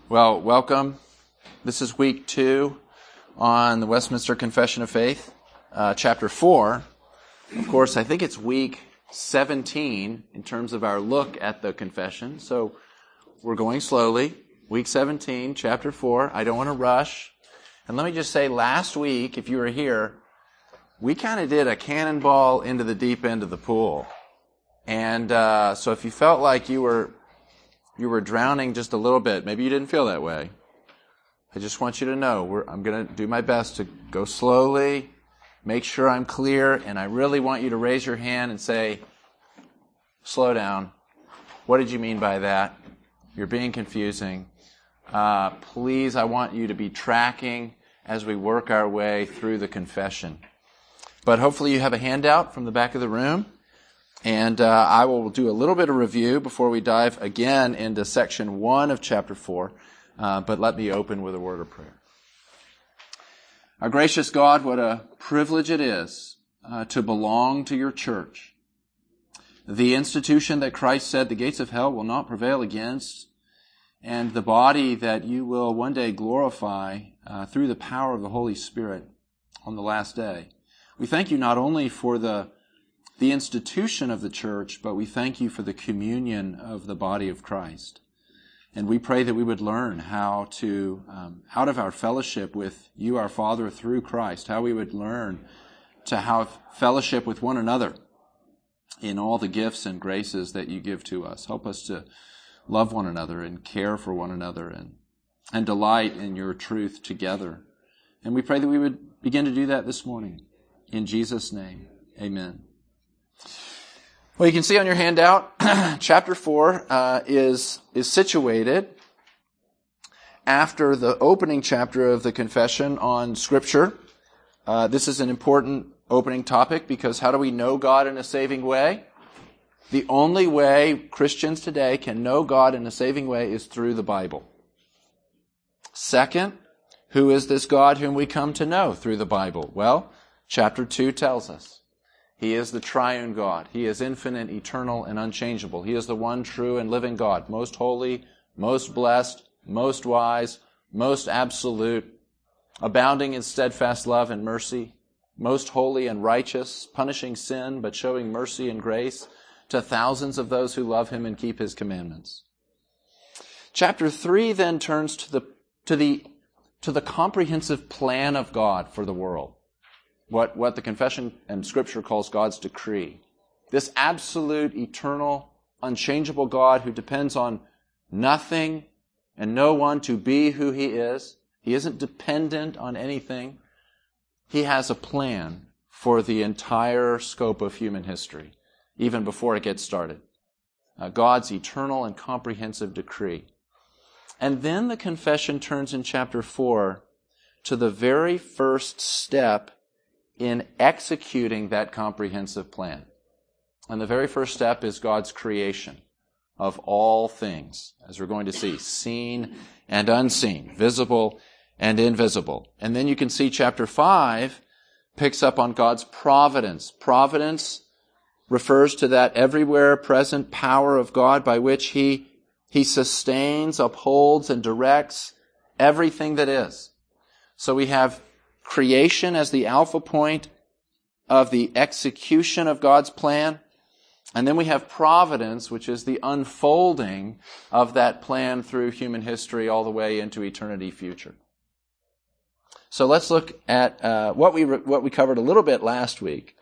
Well, welcome. This is week 2 on the Westminster Confession of Faith, chapter 4. Of course, I think it's week 17 in terms of our look at the confession. So we're going slowly. Week 17, chapter 4. I don't want to rush. And let me just say, last week, if you were here, we kind of did a cannonball into the deep end of the pool. And so if you felt like you were drowning just a little bit, maybe you didn't feel that way, I just want you to know I'm going to do my best to go slowly, make sure I'm clear, and I really want you to raise your hand and say, slow down. What did you mean by that? You're being confusing. Please, I want you to be tracking as we work our way through the confession. But hopefully you have a handout from the back of the room. And I will do a little bit of review before we dive again into section 1 of chapter 4. But let me open with a word of prayer. Our gracious God, what a privilege it is to belong to your church. The institution that Christ said the gates of hell will not prevail against, and the body that you will one day glorify through the power of the Holy Spirit on the last day. We thank you not only for the institution of the church, but we thank you for the communion of the body of Christ. And we pray that we would learn how to, out of our fellowship with you, our Father, through Christ, how we would learn to have fellowship with one another in all the gifts and graces that you give to us. Help us to love one another and care for one another and delight in your truth together. And we pray that we would begin to do that this morning. In Jesus' name, amen. Well, you can see on your handout, chapter 4 is situated after the opening chapter of the confession on Scripture. This is an important opening topic because how do we know God in a saving way? The only way Christians today can know God in a saving way is through the Bible. Second, who is this God whom we come to know through the Bible? Well, chapter 2 tells us. He is the triune God. He is infinite, eternal, and unchangeable. He is the one true and living God, most holy, most blessed, most wise, most absolute, abounding in steadfast love and mercy, most holy and righteous, punishing sin but showing mercy and grace to thousands of those who love him and keep his commandments. Chapter 3 then turns to the comprehensive plan of God for the world. What the confession and Scripture calls God's decree. This absolute, eternal, unchangeable God who depends on nothing and no one to be who he is. He isn't dependent on anything. He has a plan for the entire scope of human history, even before it gets started. God's eternal and comprehensive decree. And then the confession turns in chapter 4 to the very first step in executing that comprehensive plan. And the very first step is God's creation of all things, as we're going to see, seen and unseen, visible and invisible. And then you can see chapter 5 picks up on God's providence. Providence refers to that everywhere present power of God by which He sustains, upholds, and directs everything that is. So we have creation as the alpha point of the execution of God's plan. And then we have providence, which is the unfolding of that plan through human history all the way into eternity future. So let's look at what we covered a little bit last week.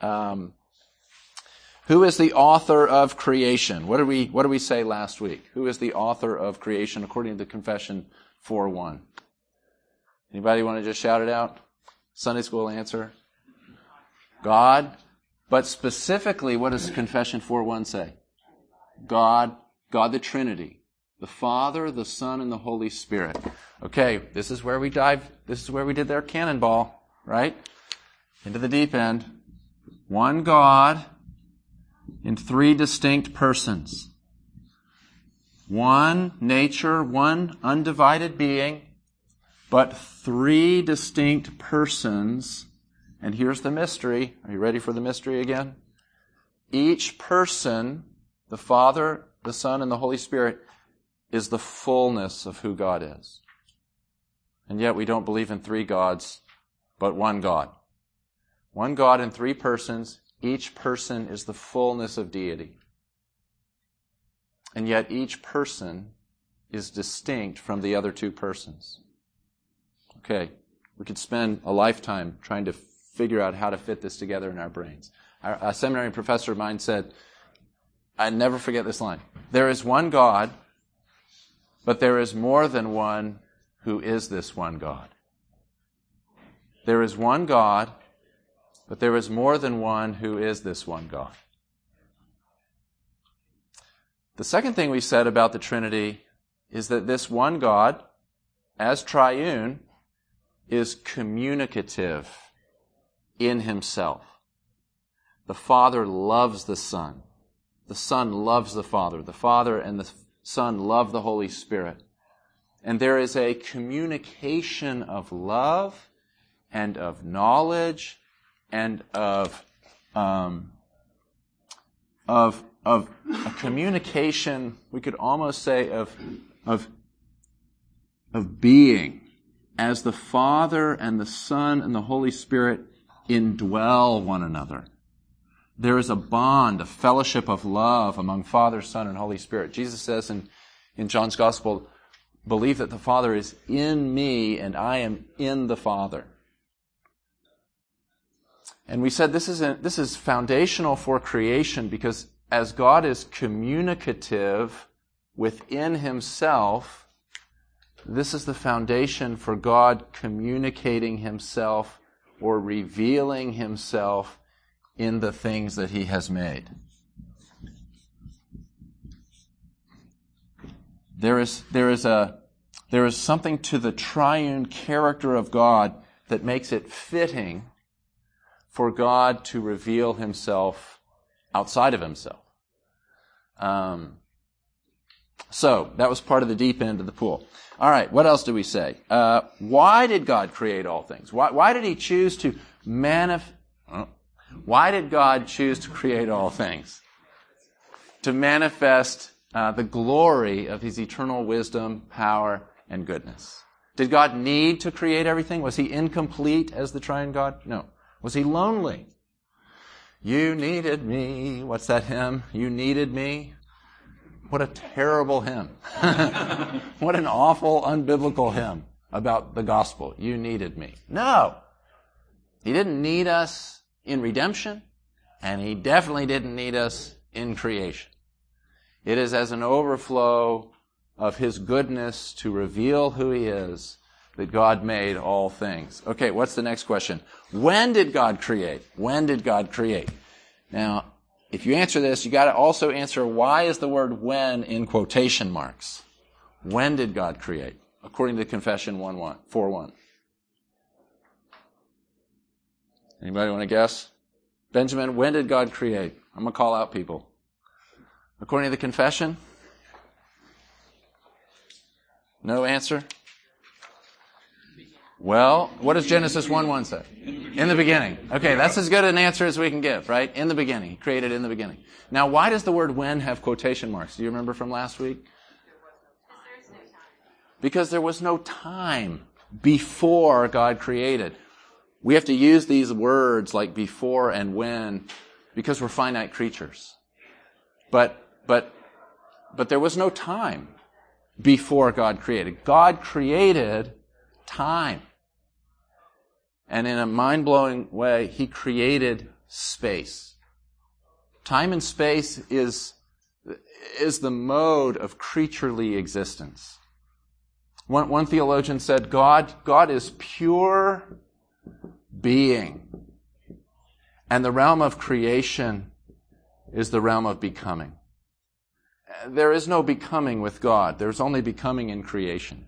Who is the author of creation? What did we say last week? Who is the author of creation according to the Confession 4:1? Anybody want to just shout it out? Sunday school answer. God. But specifically, what does Confession 4:1 say? God the Trinity. The Father, the Son, and the Holy Spirit. Okay, this is where we did their cannonball, right? Into the deep end. One God in 3 distinct persons. One nature, one undivided being, but 3 distinct persons. And here's the mystery. Are you ready for the mystery again? Each person, the Father, the Son, and the Holy Spirit, is the fullness of who God is. And yet we don't believe in three gods, but one God. One God in three persons. Each person is the fullness of deity. And yet each person is distinct from the other two persons. Okay, we could spend a lifetime trying to figure out how to fit this together in our brains. A seminary professor of mine said, I never forget this line, there is one God, but there is more than one who is this one God. There is one God, but there is more than one who is this one God. The second thing we said about the Trinity is that this one God, as triune, is communicative in himself. The Father loves the Son. The Son loves the Father and the Son love the Holy Spirit. And there is a communication of love and of knowledge and of a communication, we could almost say, of being, as the Father and the Son and the Holy Spirit indwell one another. There is a bond, a fellowship of love among Father, Son, and Holy Spirit. Jesus says in John's Gospel, believe that the Father is in me and I am in the Father. And we said this is foundational for creation, because as God is communicative within himself, this is the foundation for God communicating himself or revealing himself in the things that he has made. There is something to the triune character of God that makes it fitting for God to reveal himself outside of himself. So, that was part of the deep end of the pool. All right, what else do we say? Why did God create all things? Why did he choose to Why did God choose to create all things? To manifest the glory of his eternal wisdom, power, and goodness. Did God need to create everything? Was he incomplete as the triune God? No. Was he lonely? You needed me. What's that hymn? You needed me. What a terrible hymn. What an awful, unbiblical hymn about the gospel. You needed me. No. He didn't need us in redemption, and he definitely didn't need us in creation. It is as an overflow of his goodness to reveal who he is that God made all things. Okay, what's the next question? When did God create? When did God create? Now, if you answer this, you got to also answer, why is the word when in quotation marks? When did God create? According to Confession 4:1. Anybody want to guess? Benjamin, when did God create? I'm going to call out people. According to the Confession? No answer? Well, what does Genesis 1:1 say? In the beginning. Okay, that's as good an answer as we can give, right? In the beginning. He created in the beginning. Now, why does the word when have quotation marks? Do you remember from last week? Because there was no time before God created. We have to use these words like before and when because we're finite creatures. But there was no time before God created. God created time. And in a mind-blowing way, he created space. Time and space is the mode of creaturely existence. One theologian said, God is pure being. And the realm of creation is the realm of becoming. There is no becoming with God. There's only becoming in creation.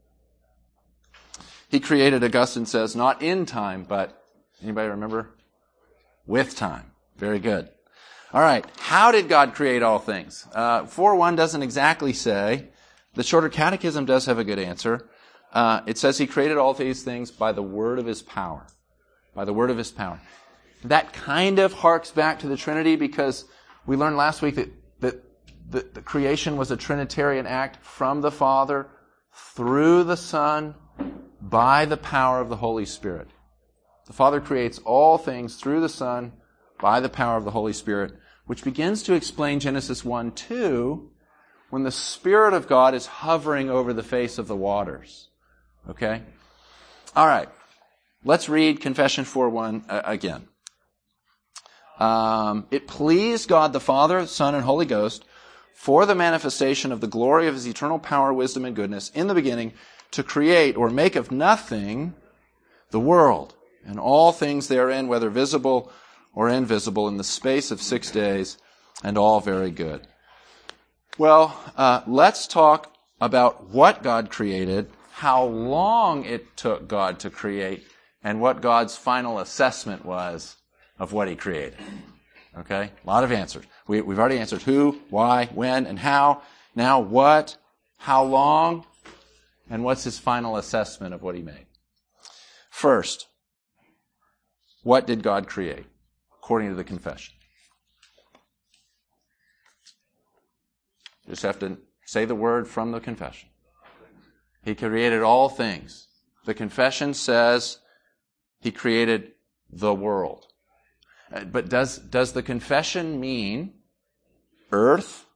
He created, Augustine says, not in time, but, anybody remember? With time. Very good. All right. How did God create all things? 4:1 doesn't exactly say. The Shorter Catechism does have a good answer. It says he created all these things by the word of his power. By the word of his power. That kind of harks back to the Trinity because we learned last week that the creation was a Trinitarian act from the Father, through the Son, by the power of the Holy Spirit. The Father creates all things through the Son, by the power of the Holy Spirit, which begins to explain Genesis 1:2, when the Spirit of God is hovering over the face of the waters. Okay? All right. Let's read Confession 4:1 again. It pleased God the Father, Son, and Holy Ghost for the manifestation of the glory of His eternal power, wisdom, and goodness in the beginning to create or make of nothing the world and all things therein, whether visible or invisible, in the space of 6 days, and all very good. Well, let's talk about what God created, how long it took God to create, and what God's final assessment was of what He created. Okay? A lot of answers. We've already answered who, why, when, and how. Now what, how long, and what's His final assessment of what He made. First, what did God create, according to the confession? You just have to say the word from the confession. He created all things. The confession says He created the world. But does the confession mean earth?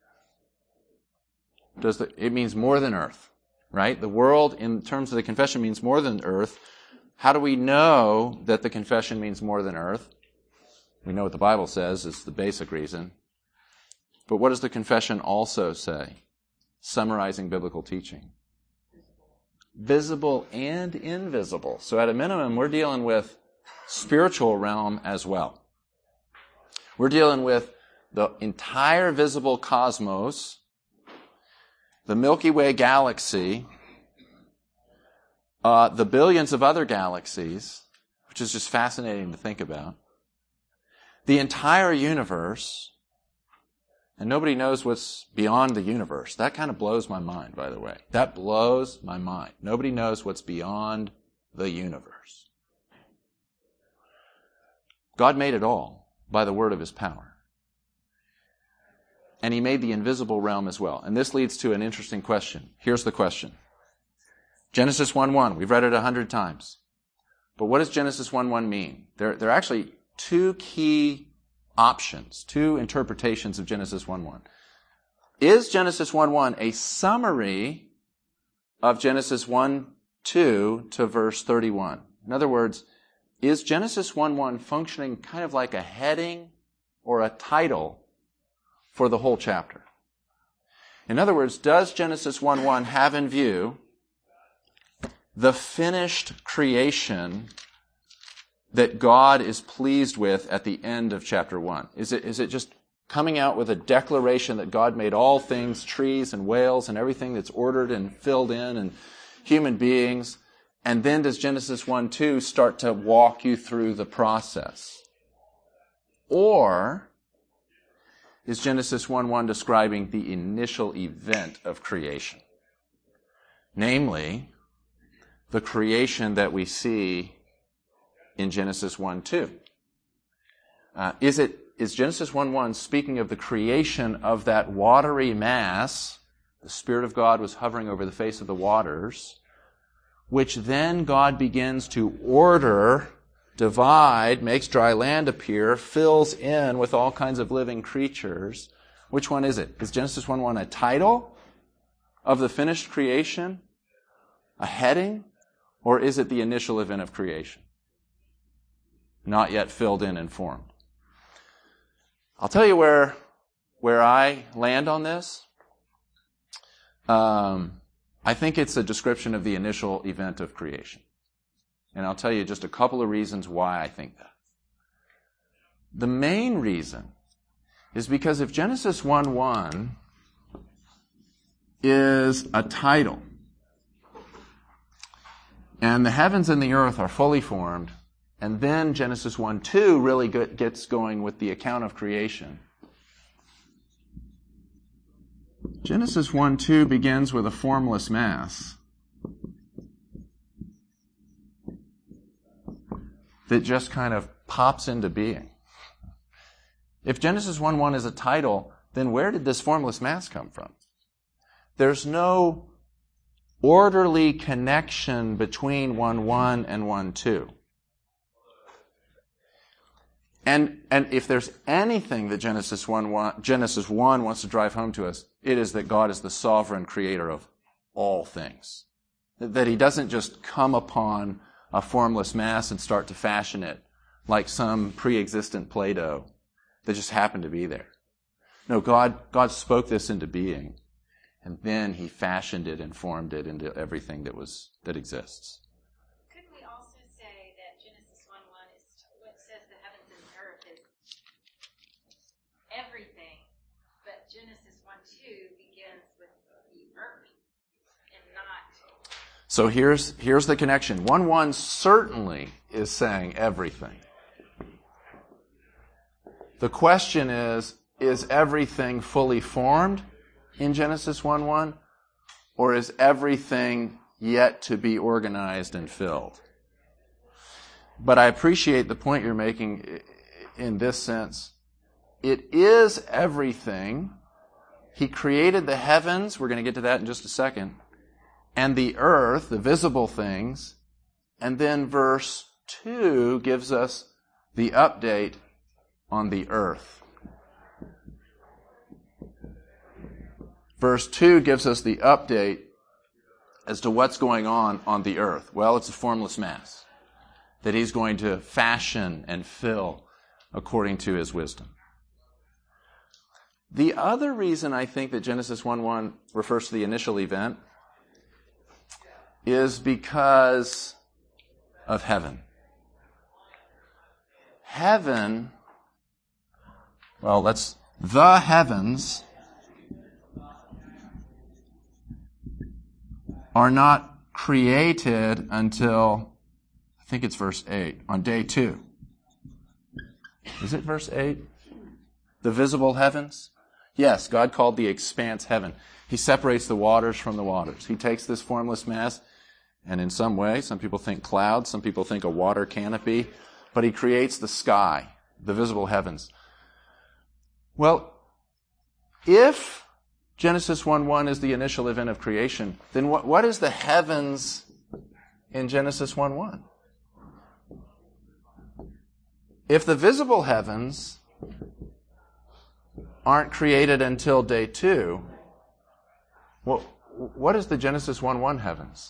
It means more than earth, right? The world, in terms of the confession, means more than earth. How do we know that the confession means more than earth? We know what the Bible says is the basic reason. But what does the confession also say, summarizing biblical teaching? Visible and invisible. So at a minimum, we're dealing with spiritual realm as well. We're dealing with the entire visible cosmos, the Milky Way galaxy, the billions of other galaxies, which is just fascinating to think about, the entire universe, and nobody knows what's beyond the universe. That kind of blows my mind, by the way. That blows my mind. Nobody knows what's beyond the universe. God made it all by the word of His power. And He made the invisible realm as well. And this leads to an interesting question. Here's the question. Genesis 1:1, we've read it 100 times. But what does Genesis 1:1 mean? There are actually two key options, two interpretations of Genesis 1:1. Is Genesis 1:1 a summary of Genesis 1:2 to verse 31? In other words, is Genesis 1:1 functioning kind of like a heading or a title for the whole chapter? In other words, does Genesis 1:1 have in view the finished creation that God is pleased with at the end of chapter 1? Is it just coming out with a declaration that God made all things, trees and whales and everything that's ordered and filled in and human beings? And then does Genesis 1:2 start to walk you through the process? Or is Genesis 1:1 describing the initial event of creation? Namely, the creation that we see in Genesis 1:2. Is Genesis 1:1 speaking of the creation of that watery mass? The Spirit of God was hovering over the face of the waters, which then God begins to order, divide, makes dry land appear, fills in with all kinds of living creatures. Which one is it? Is Genesis 1:1 a title of the finished creation? A heading? Or is it the initial event of creation? Not yet filled in and formed. I'll tell you where I land on this. I think it's a description of the initial event of creation. And I'll tell you just a couple of reasons why I think that. The main reason is because if Genesis 1:1 is a title, and the heavens and the earth are fully formed, and then Genesis 1:2 really gets going with the account of creation. Genesis 1:2 begins with a formless mass that just kind of pops into being. If Genesis 1:1 is a title, then where did this formless mass come from? There's no orderly connection between 1:1 and 1:2. And if there's anything that Genesis 1 wants to drive home to us, it is that God is the sovereign creator of all things. That he doesn't just come upon a formless mass and start to fashion it like some pre-existent Play-Doh that just happened to be there. No, God spoke this into being, and then he fashioned it and formed it into everything that exists. Couldn't we also say that Genesis 1:1 is what says the heavens and the earth is everything, but Genesis 1:2 begins with the earth and not... So here's the connection. 1:1 certainly is saying everything. The question is everything fully formed in Genesis 1:1, or is everything yet to be organized and filled? But I appreciate the point you're making in this sense. It is everything. He created the heavens, we're going to get to that in just a second, and the earth, the visible things, and then verse 2 gives us the update on the earth. Verse 2 gives us the update as to what's going on the earth. Well, it's a formless mass that he's going to fashion and fill according to his wisdom. The other reason I think that Genesis 1:1 refers to the initial event is because of heaven. Heaven, the heavens are not created until, I think it's verse 8, on day 2. Is it verse 8? The visible heavens? Yes, God called the expanse heaven. He separates the waters from the waters. He takes this formless mass, and in some way, some people think clouds, some people think a water canopy, but he creates the sky, the visible heavens. Well, if Genesis 1:1 is the initial event of creation, then what is the heavens in Genesis 1:1? If the visible heavens aren't created until day 2, what is the Genesis 1:1 heavens?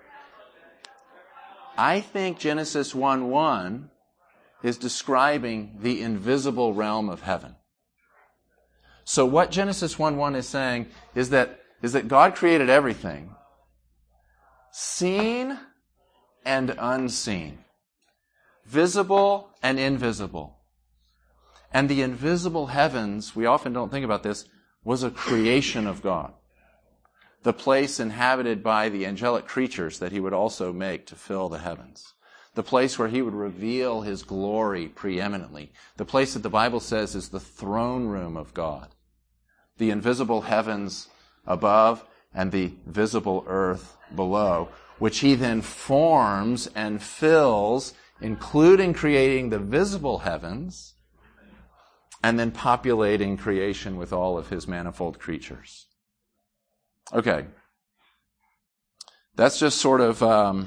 I think Genesis 1:1 is describing the invisible realm of heaven. So what Genesis 1:1 is saying is that God created everything, seen and unseen, visible and invisible. And the invisible heavens, we often don't think about this, was a creation of God. The place inhabited by the angelic creatures that he would also make to fill the heavens. The place where he would reveal his glory preeminently. The place that the Bible says is the throne room of God. The invisible heavens above and the visible earth below, which he then forms and fills, including creating the visible heavens and then populating creation with all of his manifold creatures. Okay. That's just sort of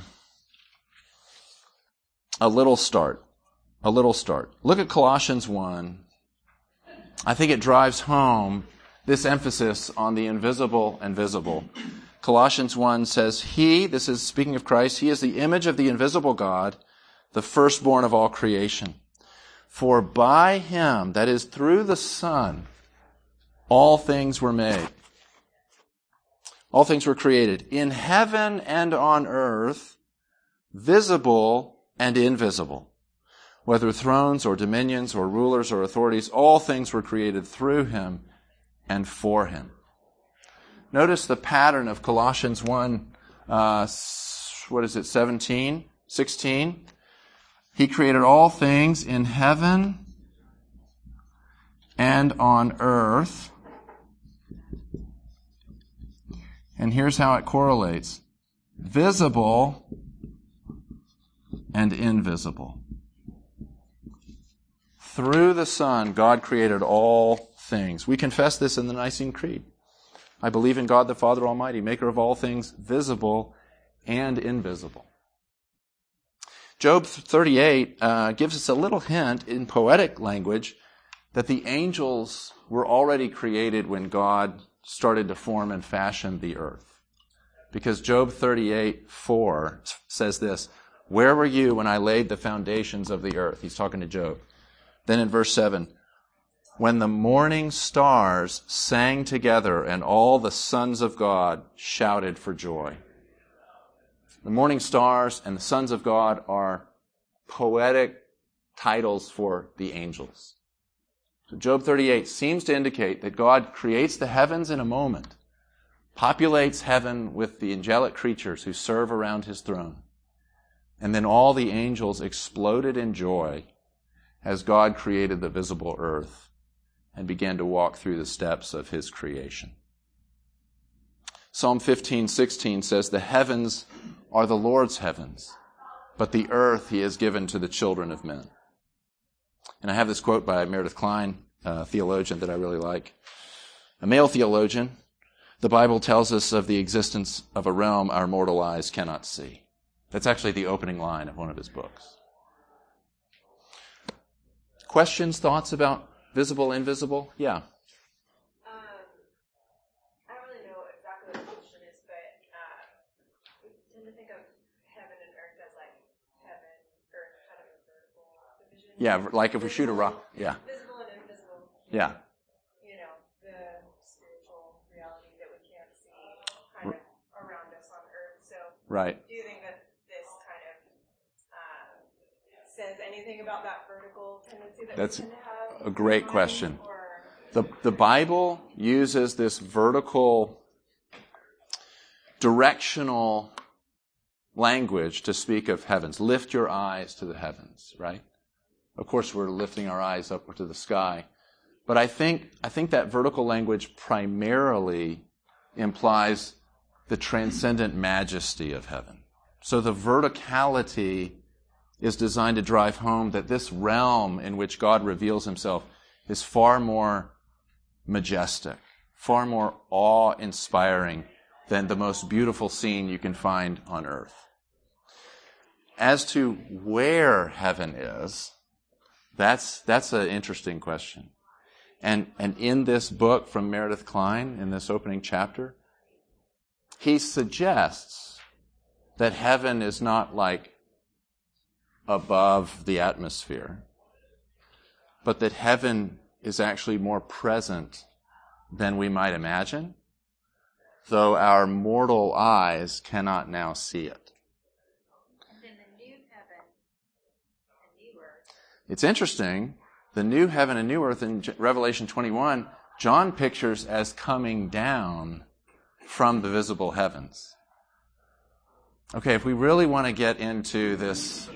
a little start. Look at Colossians 1. I think it drives home this emphasis on the invisible and visible. Colossians 1 says, He, this is speaking of Christ, He is the image of the invisible God, the firstborn of all creation. For by Him, that is through the Son, all things were made. All things were created in heaven and on earth, visible and invisible. Whether thrones or dominions or rulers or authorities, all things were created through Him and for Him. Notice the pattern of Colossians 1, 17, 16. He created all things in heaven and on earth. And here's how it correlates. Visible and invisible. through the Son, God created all things. We confess this in the Nicene Creed. I believe in God the Father Almighty, maker of all things visible and invisible. Job 38 gives us a little hint in poetic language that the angels were already created when God started to form and fashion the earth. Because Job 38:4 says this, "Where were you when I laid the foundations of the earth?" He's talking to Job. Then in verse 7, "When the morning stars sang together and all the sons of God shouted for joy." The morning stars and the sons of God are poetic titles for the angels. So Job 38 seems to indicate that God creates the heavens in a moment, populates heaven with the angelic creatures who serve around his throne, and then all the angels exploded in joy as God created the visible earth and began to walk through the steps of his creation. Psalm 15:16 says, "The heavens are the Lord's heavens, but the earth he has given to the children of men." And I have this quote by Meredith Kline, a theologian that I really like. A male theologian, "The Bible tells us of the existence of a realm our mortal eyes cannot see." That's actually the opening line of one of his books. Questions, thoughts about visible, invisible? Yeah. I don't really know exactly what the question is, but we tend to think of heaven and earth as like heaven, earth, kind of a vertical division. Yeah, like if we shoot a rock. Yeah. Visible and invisible. Yeah. You know, the spiritual reality that we can't see kind of around us on earth. So, Right. do you think that this kind of says anything about that vertical tendency that That's we tend to have? a great question. The Bible uses this vertical, directional language to speak of heavens. Lift your eyes to the heavens, right? Of course, we're lifting our eyes upward to the sky. But I think that vertical language primarily implies the transcendent majesty of heaven. So the verticality is designed to drive home that this realm in which God reveals himself is far more majestic, far more awe-inspiring than the most beautiful scene you can find on earth. As to where heaven is, that's an interesting question. And in this book from Meredith Kline, in this opening chapter, he suggests that heaven is not like above the atmosphere, but that heaven is actually more present than we might imagine, though our mortal eyes cannot now see it. And then the new heaven and new earth. It's interesting, the new heaven and new earth in Revelation 21, John pictures as coming down from the visible heavens. Okay, if we really want to get into this,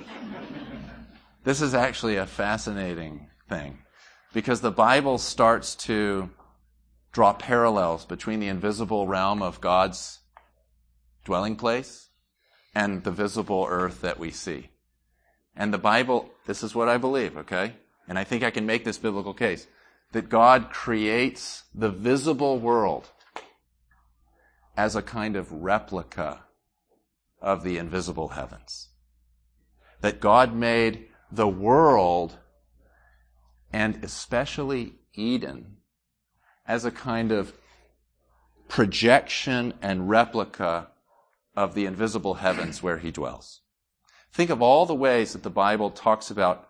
this is actually a fascinating thing, because the Bible starts to draw parallels between the invisible realm of God's dwelling place and the visible earth that we see. And the Bible, this is what I believe, okay? And I think I can make this biblical case, that God creates the visible world as a kind of replica of the invisible heavens. That God made the world, and especially Eden, as a kind of projection and replica of the invisible heavens where he dwells. Think of all the ways that the Bible talks about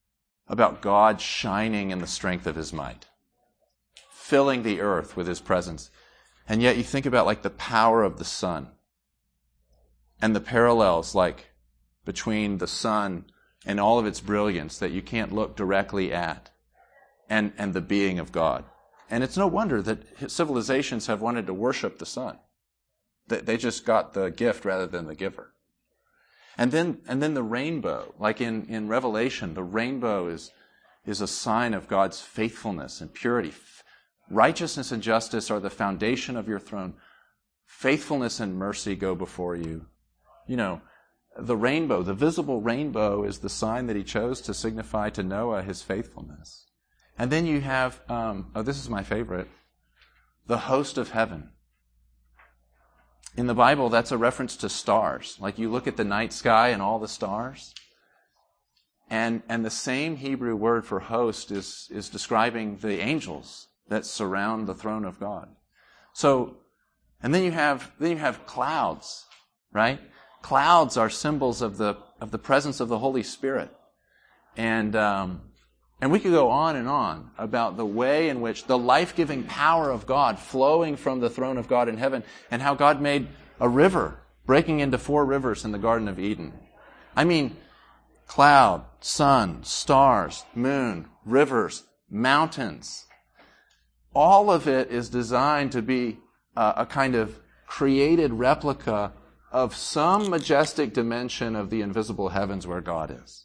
God shining in the strength of his might, filling the earth with his presence. And yet you think about like the power of the sun and the parallels like between the sun and all of its brilliance that you can't look directly at and the being of God. And it's no wonder that civilizations have wanted to worship the sun. They just got the gift rather than the giver. And then the rainbow, like in Revelation, the rainbow is a sign of God's faithfulness and purity. Righteousness and justice are the foundation of your throne. Faithfulness and mercy go before you. You know, the rainbow, the visible rainbow, is the sign that he chose to signify to Noah his faithfulness. And then you have, this is my favorite, the host of heaven. In the Bible, that's a reference to stars. Like you look at the night sky and all the stars. And the same Hebrew word for host is describing the angels that surround the throne of God. So, and then you have clouds, right? Clouds are symbols of the presence of the Holy Spirit. And we could go on and on about the way in which the life-giving power of God flowing from the throne of God in heaven, and how God made a river breaking into 4 rivers in the Garden of Eden. I mean, cloud, sun, stars, moon, rivers, mountains. All of it is designed to be a kind of created replica of some majestic dimension of the invisible heavens where God is.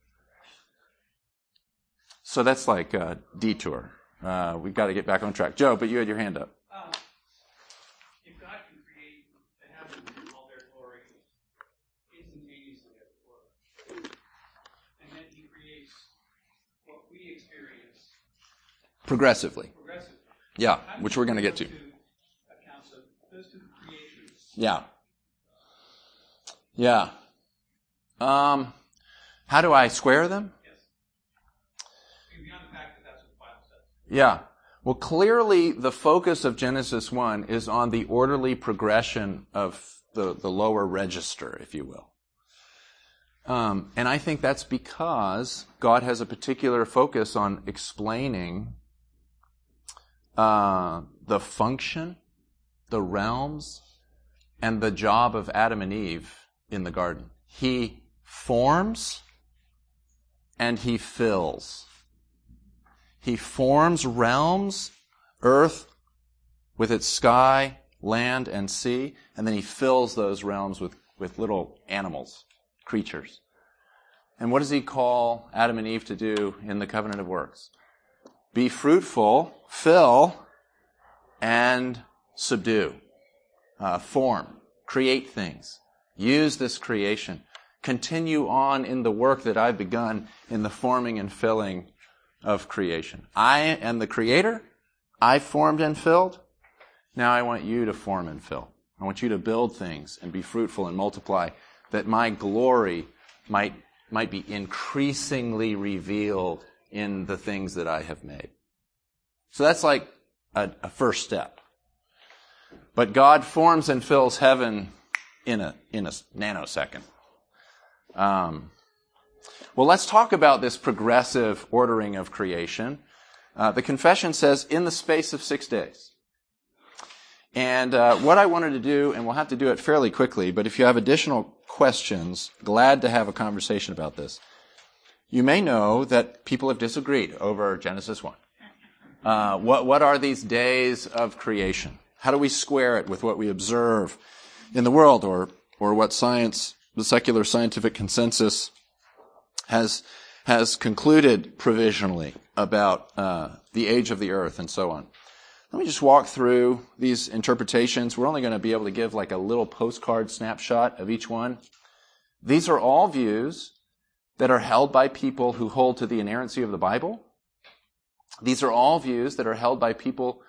So that's like a detour. We've got to get back on track. Joe, but you had your hand up. If God can create the heavens in all their glory instantaneously at work, and then he creates what we experience Progressively. Yeah, how which we're going to get to. Accounts of those 2 creations. Yeah. Yeah. How do I square them? Beyond the fact that that's what the Bible says. Yeah. Well, clearly the focus of Genesis 1 is on the orderly progression of the lower register, if you will. And I think that's because God has a particular focus on explaining the function, the realms, and the job of Adam and Eve in the garden. He forms and he fills. He forms realms, earth with its sky, land, and sea, and then he fills those realms with little animals, creatures. And what does he call Adam and Eve to do in the covenant of works? Be fruitful, fill, and subdue. Form, create things. Use this creation. Continue on in the work that I've begun in the forming and filling of creation. I am the creator. I formed and filled. Now I want you to form and fill. I want you to build things and be fruitful and multiply, that my glory might be increasingly revealed in the things that I have made. So that's like a first step. But God forms and fills heaven in a nanosecond. Well, let's talk about this progressive ordering of creation. The confession says, in the space of 6 days. And what I wanted to do, and we'll have to do it fairly quickly, but if you have additional questions, glad to have a conversation about this. You may know that people have disagreed over Genesis 1. What are these days of creation? How do we square it with what we observe in the world, or what science, the secular scientific consensus, has concluded provisionally about the age of the earth and so on? Let me just walk through these interpretations. We're only going to be able to give like a little postcard snapshot of each one. These are all views that are held by people who hold to the inerrancy of the Bible. These are all views that are held by people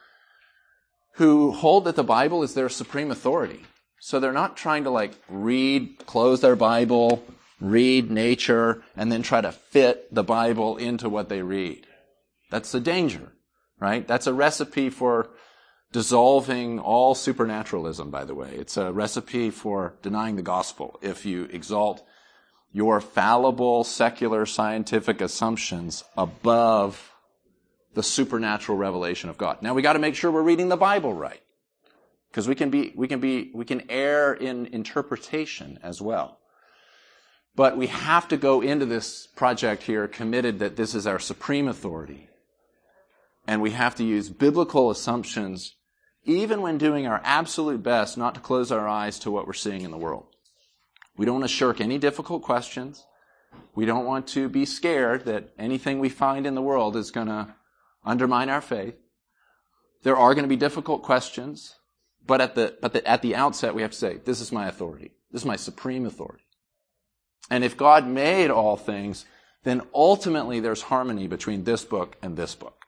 who hold that the Bible is their supreme authority. So they're not trying to close their Bible, read nature, and then try to fit the Bible into what they read. That's the danger, right? That's a recipe for dissolving all supernaturalism, by the way. It's a recipe for denying the gospel if you exalt your fallible, secular, scientific assumptions above the supernatural revelation of God. Now we got to make sure we're reading the Bible right, because we can err in interpretation as well. But we have to go into this project here committed that this is our supreme authority. And we have to use biblical assumptions even when doing our absolute best not to close our eyes to what we're seeing in the world. We don't want to shirk any difficult questions. We don't want to be scared that anything we find in the world is going to undermine our faith. There are going to be difficult questions, but at the outset we have to say, this is my authority. This is my supreme authority. And if God made all things, then ultimately there's harmony between this book and this book.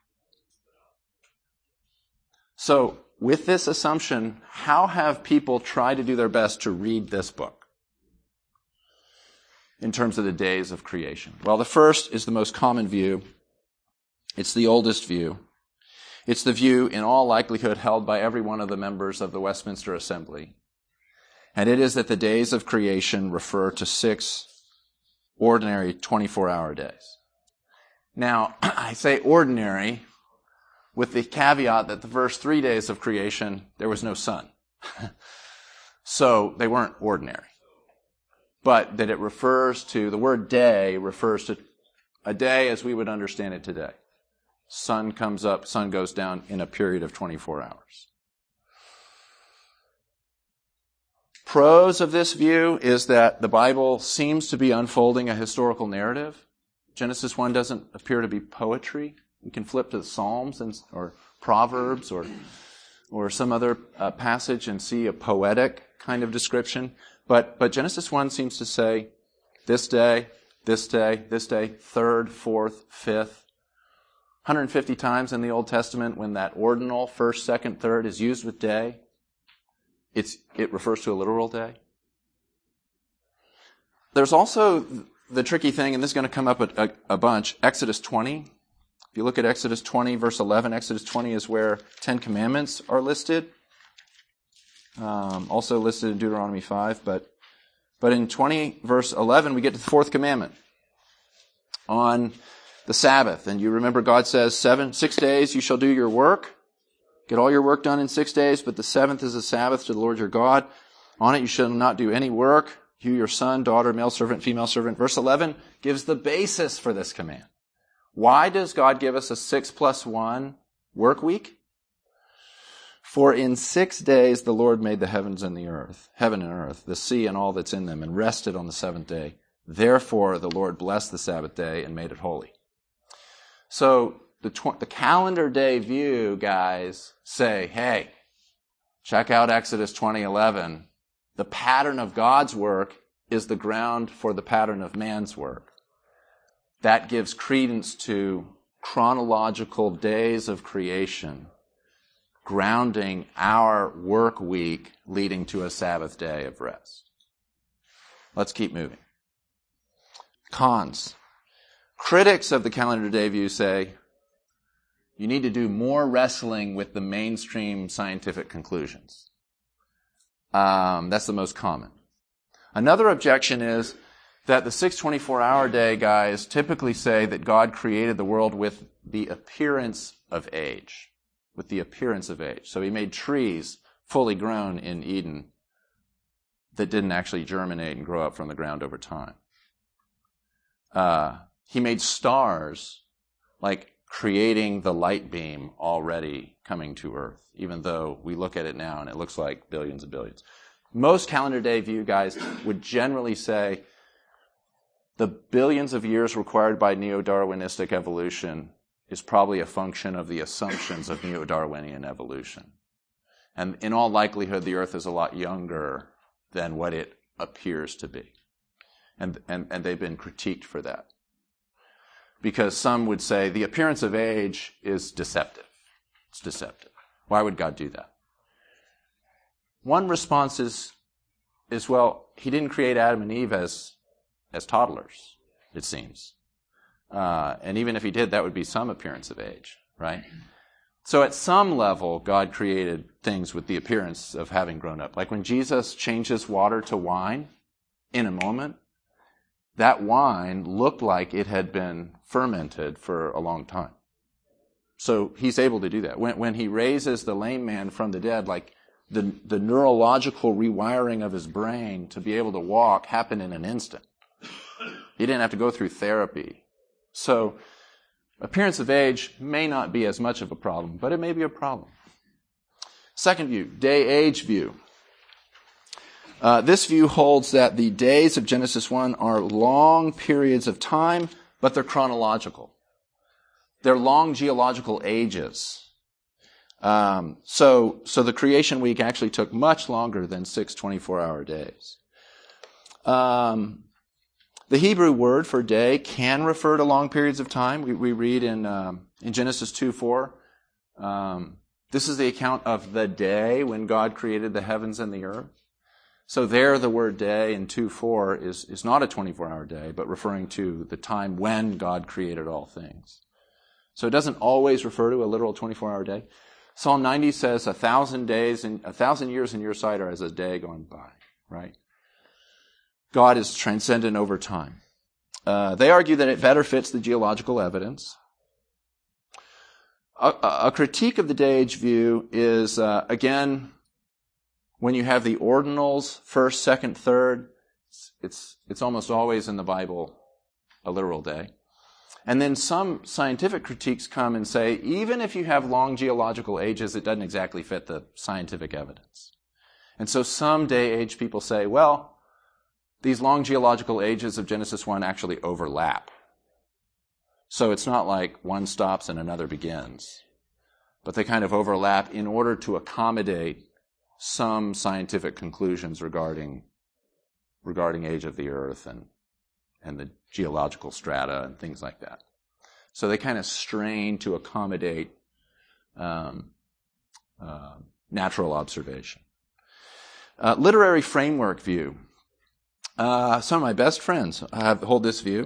So, with this assumption, how have people tried to do their best to read this book in terms of the days of creation? Well, the first is the most common view. It's the oldest view. It's the view, in all likelihood, held by every one of the members of the Westminster Assembly. And it is that the days of creation refer to 6 ordinary 24-hour days. Now, I say ordinary with the caveat that the first 3 days of creation, there was no sun. So they weren't ordinary. But that it refers to, the word day refers to a day as we would understand it today. Sun comes up, sun goes down in a period of 24 hours. Pros of this view is that the Bible seems to be unfolding a historical narrative. Genesis 1 doesn't appear to be poetry. You can flip to the Psalms or Proverbs or some other passage and see a poetic kind of description. But Genesis 1 seems to say this day, this day, this day, third, fourth, fifth. 150 times in the Old Testament when that ordinal first, second, third is used with day, it refers to a literal day. There's also the tricky thing, and this is going to come up a bunch, Exodus 20. If you look at Exodus 20, verse 11, Exodus 20 is where 10 Commandments are listed. Also listed in Deuteronomy 5, but in 20, verse 11, we get to the 4th commandment on the Sabbath. And you remember God says, 6 days you shall do your work. Get all your work done in 6 days, but the 7th is a Sabbath to the Lord your God. On it you shall not do any work. You, your son, daughter, male servant, female servant. Verse 11 gives the basis for this command. Why does God give us a 6+1 work week? For in 6 days the Lord made the heavens and the earth, heaven and earth, the sea and all that's in them, and rested on the 7th day. Therefore the Lord blessed the Sabbath day and made it holy. So the calendar day view guys say, hey, check out Exodus 20:11. The pattern of God's work is the ground for the pattern of man's work. That gives credence to chronological days of creation, grounding our work week leading to a Sabbath day of rest. Let's keep moving. Cons. Critics of the calendar day view say, you need to do more wrestling with the mainstream scientific conclusions. That's the most common. Another objection is that the 624-hour day guys typically say that God created the world with the appearance of age. With the appearance of age. So he made trees fully grown in Eden that didn't actually germinate and grow up from the ground over time. He made stars, like creating the light beam already coming to Earth, even though we look at it now and it looks like billions and billions. Most calendar day view guys would generally say the billions of years required by neo-Darwinistic evolution is probably a function of the assumptions of neo-Darwinian evolution. And in all likelihood, the Earth is a lot younger than what it appears to be. And they've been critiqued for that. Because some would say the appearance of age is deceptive. It's deceptive. Why would God do that? One response is well, he didn't create Adam and Eve as toddlers, it seems. And even if he did, that would be some appearance of age, right? So at some level, God created things with the appearance of having grown up. Like when Jesus changes water to wine in a moment, that wine looked like it had been fermented for a long time. So he's able to do that. When he raises the lame man from the dead, like the neurological rewiring of his brain to be able to walk happened in an instant. He didn't have to go through therapy. So appearance of age may not be as much of a problem, but it may be a problem. Second view, day-age view. This view holds that the days of Genesis 1 are long periods of time, but they're chronological. They're long geological ages. So the creation week actually took much longer than 6 24-hour days. The Hebrew word for day can refer to long periods of time. We read in Genesis 2:4. This is the account of the day when God created the heavens and the earth. So there the word day in 2:4 is not a 24-hour day, but referring to the time when God created all things. So it doesn't always refer to a literal 24-hour day. Psalm 90 says 1,000 years in your sight are as a day gone by, right? God is transcendent over time. They argue that it better fits the geological evidence. A critique of the day-age view is, again, when you have the ordinals, first, second, third, it's almost always in the Bible a literal day. And then some scientific critiques come and say, even if you have long geological ages, it doesn't exactly fit the scientific evidence. And so some day-age people say, well, these long geological ages of Genesis 1 actually overlap. So it's not like one stops and another begins, but they kind of overlap in order to accommodate some scientific conclusions regarding age of the earth and the geological strata and things like that. So they kind of strain to accommodate natural observation. Literary framework view. Some of my best friends hold this view.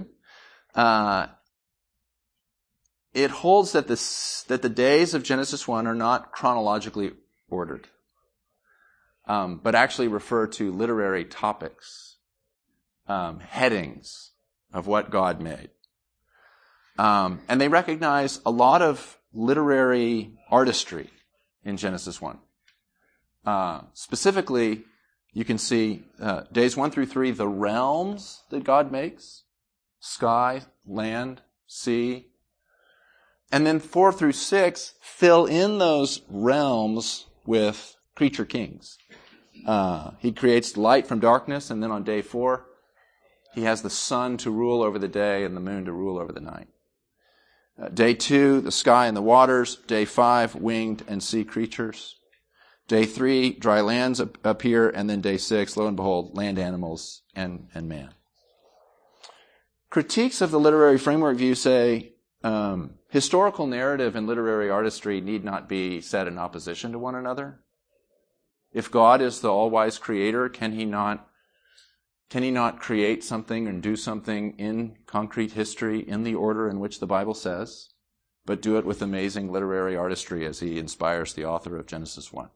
It holds that the days of Genesis 1 are not chronologically ordered, but actually refer to literary topics, headings of what God made. And they recognize a lot of literary artistry in Genesis 1. Specifically, you can see days 1 through 3, the realms that God makes, sky, land, sea. And then 4 through 6 fill in those realms with creature kings. He creates light from darkness, and then on day 4, he has the sun to rule over the day and the moon to rule over the night. Day 2, the sky and the waters. Day 5, winged and sea creatures. Day 3, dry lands appear, and then day 6, lo and behold, land animals and man. Critiques of the literary framework view say historical narrative and literary artistry need not be set in opposition to one another. If God is the all-wise creator, can he not create something and do something in concrete history in the order in which the Bible says, but do it with amazing literary artistry as he inspires the author of Genesis 1?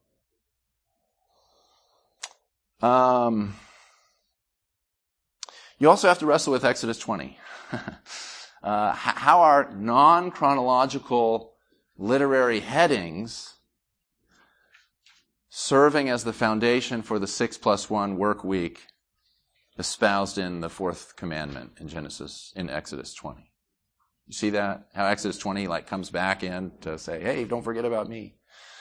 You also have to wrestle with Exodus 20. How are non-chronological literary headings serving as the foundation for the 6+1 work week espoused in the fourth commandment in Exodus 20? You see that? How Exodus 20 comes back in to say, hey, don't forget about me.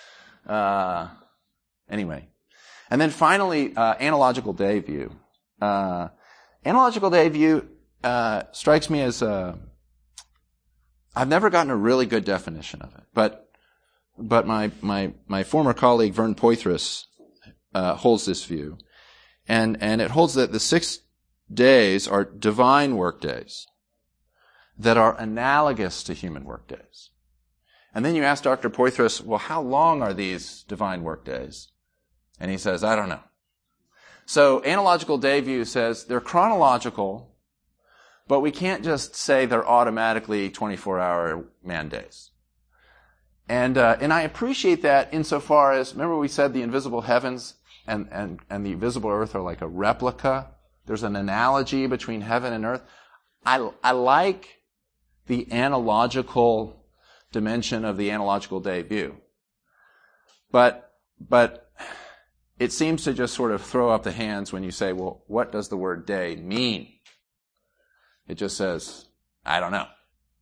Anyway. And then finally, analogical day view. Analogical day view strikes me as I've never gotten a really good definition of it, but my former colleague Vern Poythress holds this view, and it holds that the 6 days are divine work days that are analogous to human work days. And then you ask Dr. Poythress, well, how long are these divine work days? And he says, I don't know. So analogical day view says they're chronological, but we can't just say they're automatically 24-hour man days. And I appreciate that insofar as, remember we said the invisible heavens and the visible earth are like a replica. There's an analogy between heaven and earth. I like the analogical dimension of the analogical day view. But it seems to just sort of throw up the hands when you say, well, what does the word day mean? It just says, I don't know.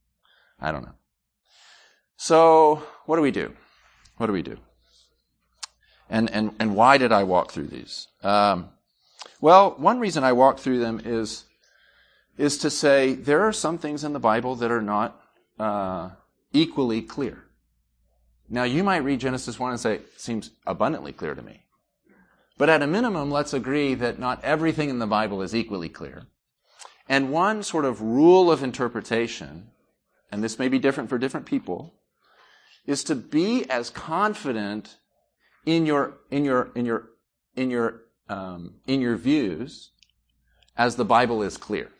So, what do we do? And why did I walk through these? Well, one reason I walked through them is to say there are some things in the Bible that are not equally clear. Now, you might read Genesis 1 and say, it seems abundantly clear to me. But at a minimum, let's agree that not everything in the Bible is equally clear. And one sort of rule of interpretation, and this may be different for different people, is to be as confident in your views as the Bible is clear.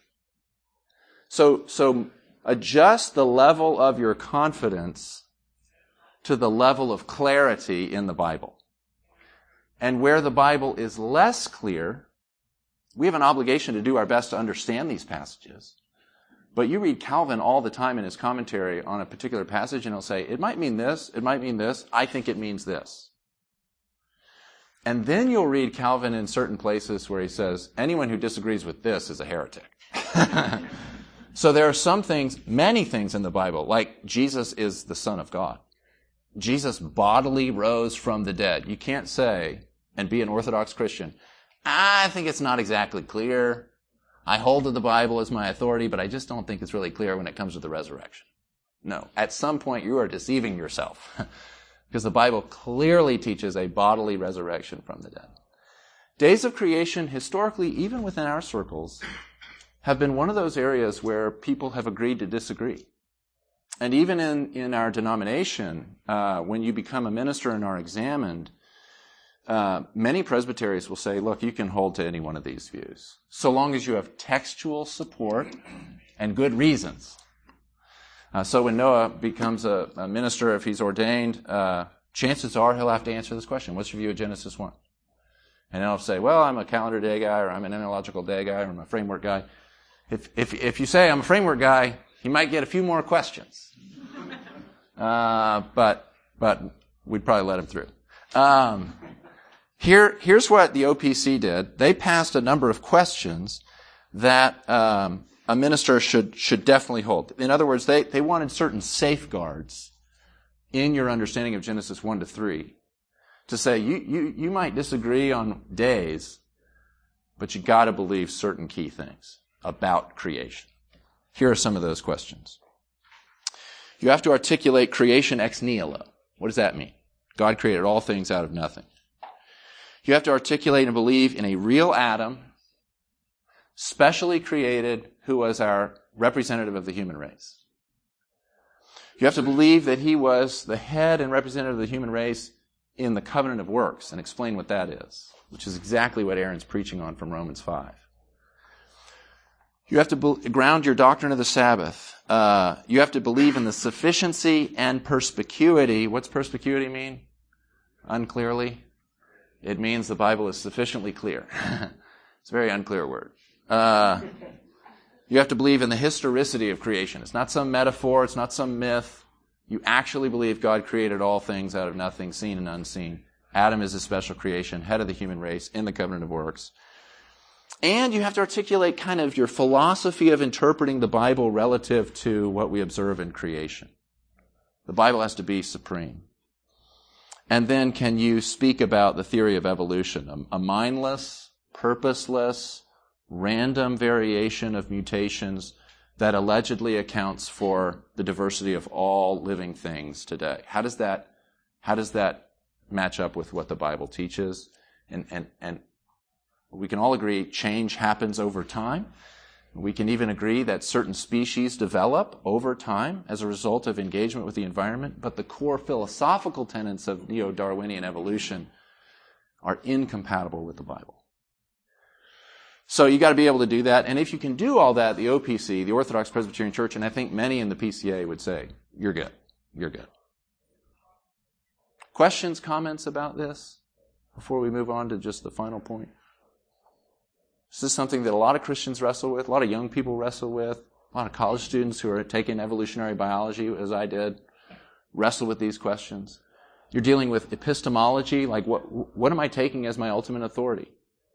So adjust the level of your confidence to the level of clarity in the Bible. And where the Bible is less clear, we have an obligation to do our best to understand these passages. But you read Calvin all the time in his commentary on a particular passage, and he'll say, it might mean this, I think it means this. And then you'll read Calvin in certain places where he says, anyone who disagrees with this is a heretic. So there are some things, many things in the Bible, like Jesus is the Son of God. Jesus bodily rose from the dead. You can't say, and be an Orthodox Christian, I think it's not exactly clear. I hold to the Bible as my authority, but I just don't think it's really clear when it comes to the resurrection. No, at some point you are deceiving yourself because the Bible clearly teaches a bodily resurrection from the dead. Days of creation, historically, even within our circles, have been one of those areas where people have agreed to disagree. And even in our denomination, when you become a minister and are examined, many presbyteries will say, look, you can hold to any one of these views, so long as you have textual support and good reasons. So when Noah becomes a minister, if he's ordained, chances are he'll have to answer this question, what's your view of Genesis 1? And he'll say, well, I'm a calendar day guy, or I'm an analogical day guy, or I'm a framework guy. If you say I'm a framework guy, you might get a few more questions. But we'd probably let him through. Here's what the OPC did. They passed a number of questions that a minister should definitely hold. In other words, they wanted certain safeguards in your understanding of Genesis 1 to 3 to say you might disagree on days, but you got to believe certain key things about creation. Here are some of those questions. You have to articulate creation ex nihilo. What does that mean? God created all things out of nothing. You have to articulate and believe in a real Adam, specially created, who was our representative of the human race. You have to believe that he was the head and representative of the human race in the covenant of works and explain what that is, which is exactly what Aaron's preaching on from Romans 5. You have to ground your doctrine of the Sabbath. You have to believe in the sufficiency and perspicuity. What's perspicuity mean? Unclearly. It means the Bible is sufficiently clear. It's a very unclear word. You have to believe in the historicity of creation. It's not some metaphor. It's not some myth. You actually believe God created all things out of nothing, seen and unseen. Adam is a special creation, head of the human race in the covenant of works. And you have to articulate kind of your philosophy of interpreting the Bible relative to what we observe in creation. The Bible has to be supreme. And then can you speak about the theory of evolution, a mindless, purposeless, random variation of mutations that allegedly accounts for the diversity of all living things today? How does that match up with what the Bible teaches? And we can all agree change happens over time. We can even agree that certain species develop over time as a result of engagement with the environment, but the core philosophical tenets of neo-Darwinian evolution are incompatible with the Bible. So you got to be able to do that, and if you can do all that, the OPC, the Orthodox Presbyterian Church, and I think many in the PCA would say, you're good. You're good. Questions, comments about this before we move on to just the final point? This is something that a lot of Christians wrestle with, a lot of young people wrestle with, a lot of college students who are taking evolutionary biology, as I did, wrestle with these questions. You're dealing with epistemology, like what am I taking as my ultimate authority?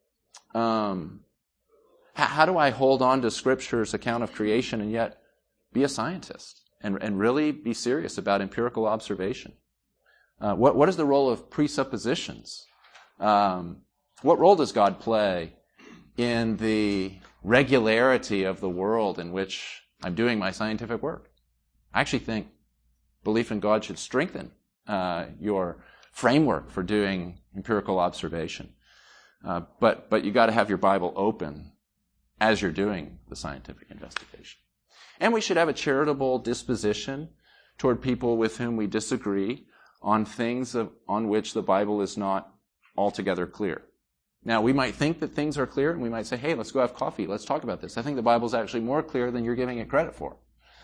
How do I hold on to Scripture's account of creation and yet be a scientist and really be serious about empirical observation? What is the role of presuppositions? What role does God play in the regularity of the world in which I'm doing my scientific work? I actually think belief in God should strengthen your framework for doing empirical observation. But you got to have your Bible open as you're doing the scientific investigation. And we should have a charitable disposition toward people with whom we disagree on things on which the Bible is not altogether clear. Now, we might think that things are clear, and we might say, hey, let's go have coffee. Let's talk about this. I think the Bible is actually more clear than you're giving it credit for.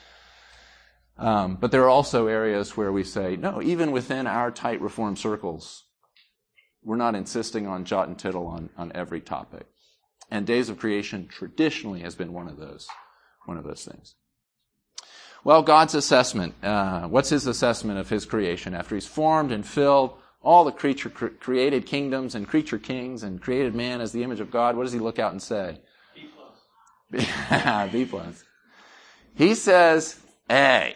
But there are also areas where we say, no, even within our tight Reformed circles, we're not insisting on jot and tittle on every topic. And Days of Creation traditionally has been one of those things. Well, God's assessment. What's his assessment of his creation after he's formed and filled all the created kingdoms and creature kings and created man as the image of God? What does he look out and say? B+. B+. He says A.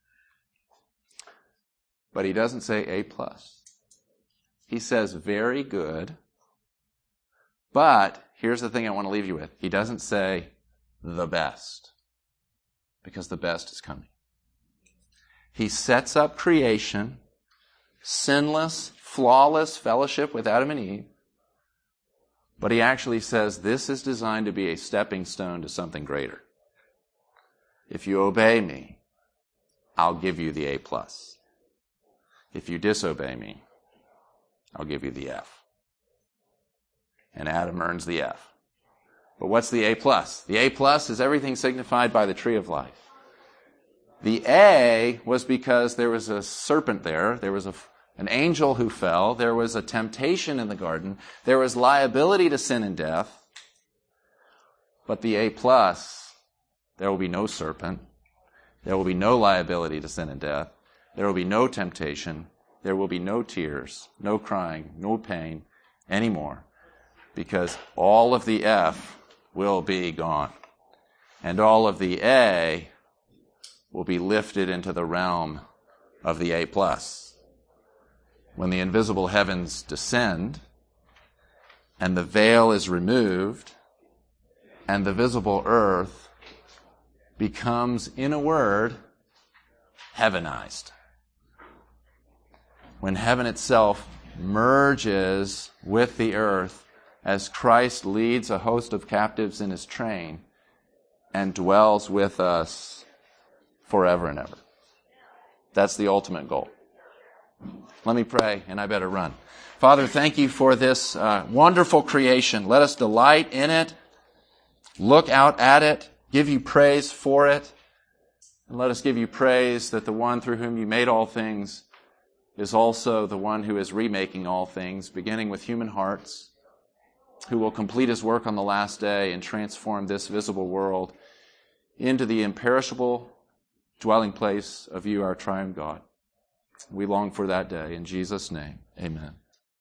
But he doesn't say A+. He says very good. But here's the thing I want to leave you with. He doesn't say the best. Because the best is coming. He sets up creation, sinless, flawless fellowship with Adam and Eve. But he actually says this is designed to be a stepping stone to something greater. If you obey me, I'll give you the A+. If you disobey me, I'll give you the F. And Adam earns the F. But what's the A+? The A+ is everything signified by the tree of life. The A was because there was a serpent there. There was an angel who fell. There was a temptation in the garden. There was liability to sin and death. But the A+, there will be no serpent. There will be no liability to sin and death. There will be no temptation. There will be no tears, no crying, no pain anymore. Because all of the F will be gone. And all of the A will be lifted into the realm of the A+. When the invisible heavens descend, and the veil is removed, and the visible earth becomes, in a word, heavenized. When heaven itself merges with the earth as Christ leads a host of captives in his train and dwells with us forever and ever. That's the ultimate goal. Let me pray, and I better run. Father, thank you for this wonderful creation. Let us delight in it, look out at it, give you praise for it, and let us give you praise that the one through whom you made all things is also the one who is remaking all things, beginning with human hearts, who will complete his work on the last day and transform this visible world into the imperishable dwelling place of you, our triune God. We long for that day. In Jesus' name, amen.